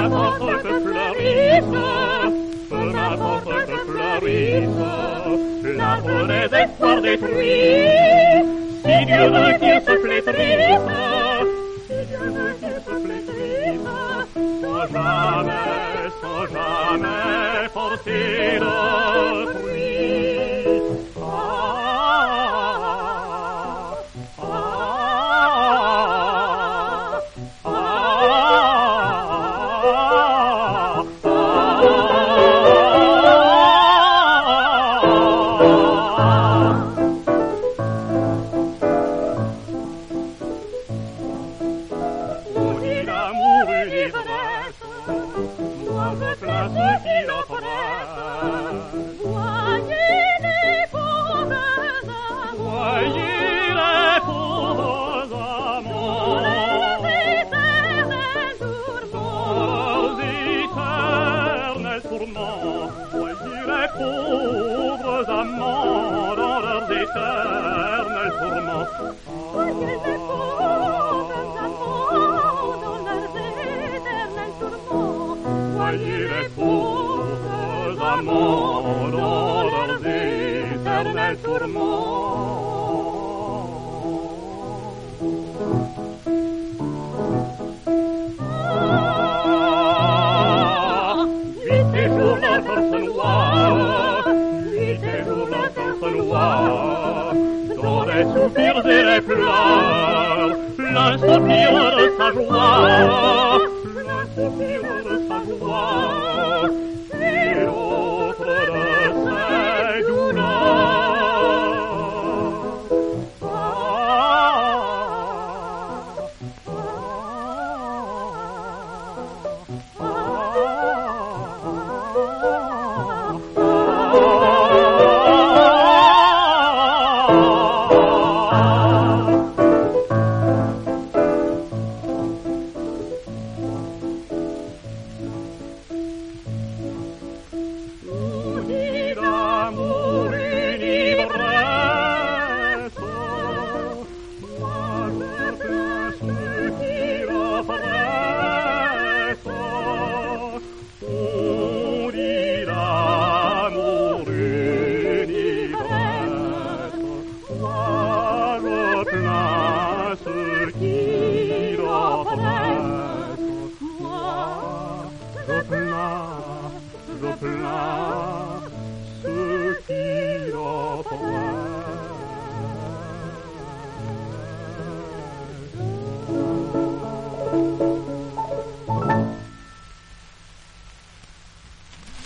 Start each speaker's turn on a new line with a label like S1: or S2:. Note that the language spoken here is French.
S1: m'importe que fleurisse, peu m'importe que fleurisse, l'arbre des espoirs détruit. Si Dieu veut qu'il se flétrisse, si Dieu veut qu'il se flétrisse, sans jamais forcer d'autrui. Moi je place qui l'oppresse. Voyez les pauvres amants, voyez les pauvres amants, leurs éternels tourments, voyez les pauvres amants dans leurs éternels tourments. Voyez les pauvres amants dans leurs éternels tourments. Voyez les pauvres amants dans leurs éternels tourments. Nuit et jour la force noire, nuit et jour la force noire, dans les soupirs et les pleurs, l'un soupire de sa joie, l'un soupire de sa joie, et l'autre de ses douleurs. Je plains